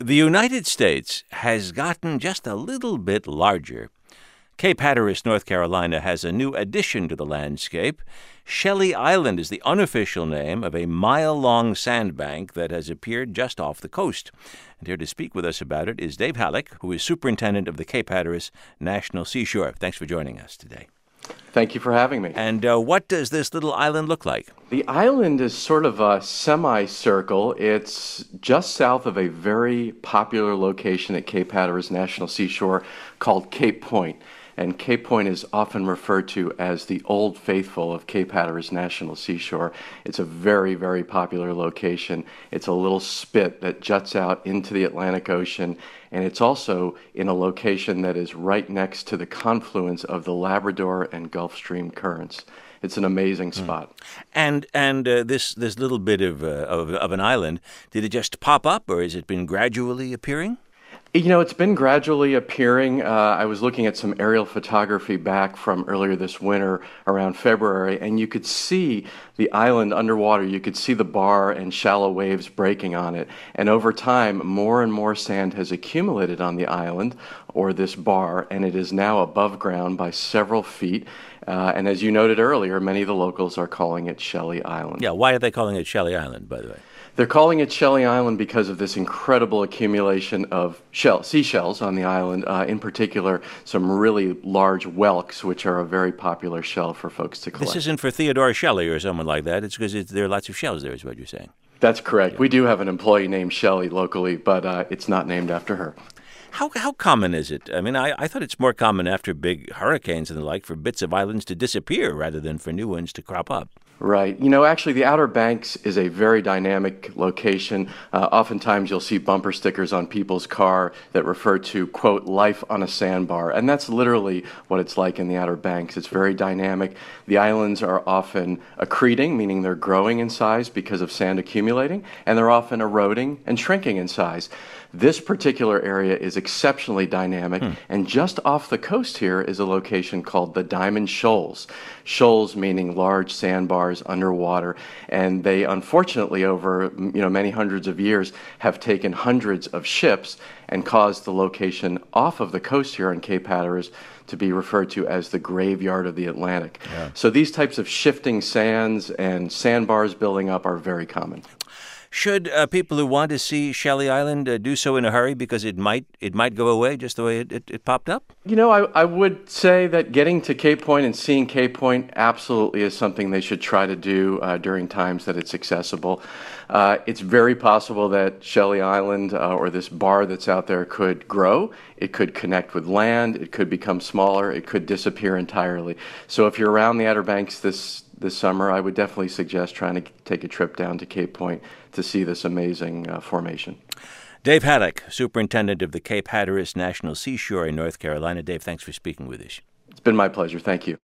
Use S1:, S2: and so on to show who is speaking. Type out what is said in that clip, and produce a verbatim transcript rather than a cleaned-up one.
S1: The United States has gotten just a little bit larger. Cape Hatteras, North Carolina, has a new addition to the landscape. Shelly Island is the unofficial name of a mile-long sandbank that has appeared just off the coast. And here to speak with us about it is Dave Halleck, who is superintendent of the Cape Hatteras National Seashore. Thanks for joining us today.
S2: Thank you for having me.
S1: And uh, what does this little island look like?
S2: The island is sort of a semicircle. It's just south of a very popular location at Cape Hatteras National Seashore called Cape Point. And Cape Point is often referred to as the Old Faithful of Cape Hatteras National Seashore. It's a very, very popular location. It's a little spit that juts out into the Atlantic Ocean, and it's also in a location that is right next to the confluence of the Labrador and Gulf Stream currents. It's an amazing spot.
S1: Mm. And and uh, this this little bit of, uh, of of an island, did it just pop up, or has it been gradually appearing?
S2: You know, it's been gradually appearing. Uh, I was looking at some aerial photography back from earlier this winter around February, and you could see the island underwater. You could see the bar and shallow waves breaking on it. And over time, more and more sand has accumulated on the island, or this bar, and it is now above ground by several feet. Uh, and as you noted earlier, many of the locals are calling it Shelly Island.
S1: Yeah, why are they calling it Shelly Island, by the way?
S2: They're calling it Shelly Island because of this incredible accumulation of shell, seashells on the island, uh, in particular some really large whelks, which are a very popular shell for folks to collect.
S1: This isn't for Theodore Shelley or someone like that. It's because it's, there are lots of shells there, is what you're saying.
S2: That's correct.
S1: Yeah.
S2: We do have an employee named Shelly locally, but uh, it's not named after her.
S1: How how common is it? I mean, I, I thought it's more common after big hurricanes and the like for bits of islands to disappear rather than for new ones to crop up.
S2: Right. You know, actually, the Outer Banks is a very dynamic location. Uh, oftentimes, you'll see bumper stickers on people's car that refer to, quote, life on a sandbar. And that's literally what it's like in the Outer Banks. It's very dynamic. The islands are often accreting, meaning they're growing in size because of sand accumulating, and they're often eroding and shrinking in size. This particular area is exceptionally dynamic, hmm. and just off the coast here is a location called the Diamond Shoals. Shoals meaning large sandbars underwater, and they unfortunately over you know many hundreds of years have taken hundreds of ships and caused the location off of the coast here on Cape Hatteras to be referred to as the graveyard of the Atlantic. Yeah. So these types of shifting sands and sandbars building up are very common.
S1: Should uh, people who want to see Shelly Island uh, do so in a hurry because it might it might go away just the way it, it, it popped up?
S2: You know, I, I would say that getting to Cape Point and seeing Cape Point absolutely is something they should try to do uh, during times that it's accessible. Uh, it's very possible that Shelly Island uh, or this bar that's out there could grow. It could connect with land. It could become smaller. It could disappear entirely. So if you're around the Outer Banks this this summer, I would definitely suggest trying to take a trip down to Cape Point to see this amazing uh, formation.
S1: Dave Halleck, superintendent of the Cape Hatteras National Seashore in North Carolina. Dave, thanks for speaking with us.
S2: It's been my pleasure. Thank you.